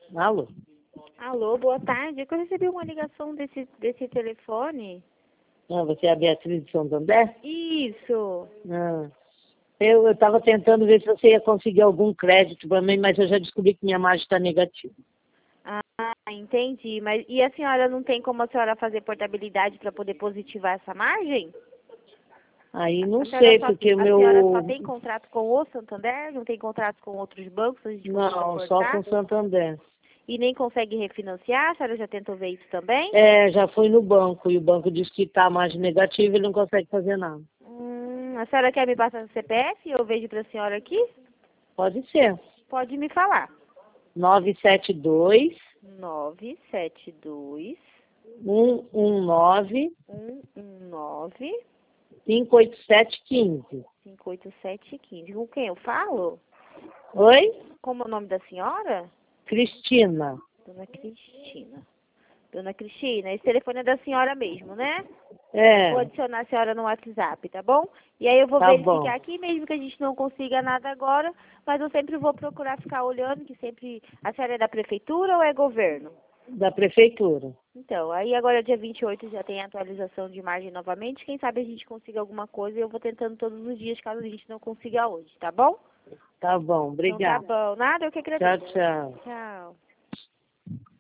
Alô? Alô, boa tarde. É que eu recebi uma ligação desse telefone. Ah, você é a Beatriz de Santander? Isso. Ah, eu estava tentando ver se você ia conseguir algum crédito para mim, mas eu já descobri que minha margem está negativa. Ah, entendi. Mas e a senhora não tem como a senhora fazer portabilidade para poder positivar essa margem? Aí não A senhora sei, só, porque o a senhora só meu... tem contrato com o Santander? Não tem contrato com outros bancos pra gente poder Não, só com reportar? o Santander. E nem consegue refinanciar? A senhora já tentou ver isso também? É, já fui no banco e o banco disse que está a margem negativa e não consegue fazer nada. A senhora quer me passar o CPF? Eu vejo para a senhora aqui? Pode ser. Pode me falar. 972 972 119 119 58715. 58715. Com quem eu falo? Oi? Como é o nome da senhora? Cristina. Dona Cristina. Dona Cristina, esse telefone é da senhora mesmo, né? É, Vou adicionar a senhora no WhatsApp, tá bom? E aí eu vou tá verificar bom. aqui, mesmo que a gente não consiga nada agora, mas eu sempre vou procurar ficar olhando, que sempre... A senhora é da prefeitura ou é governo? Da prefeitura. Então, aí agora dia 28 já tem atualização de margem novamente. Quem sabe a gente consiga alguma coisa e eu vou tentando todos os dias, caso a gente não consiga hoje, tá bom? Tá bom, Então tá obrigada. bom. Nada, eu que Tchau, agradeço. tchau. Tchau.